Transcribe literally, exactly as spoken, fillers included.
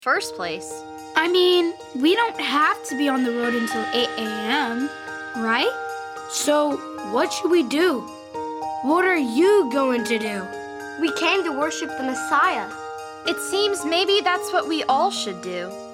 first place. I mean, we don't have to be on the road until eight a.m., right? So, what should we do? What are you going to do? We came to worship the Messiah. It seems maybe that's what we all should do.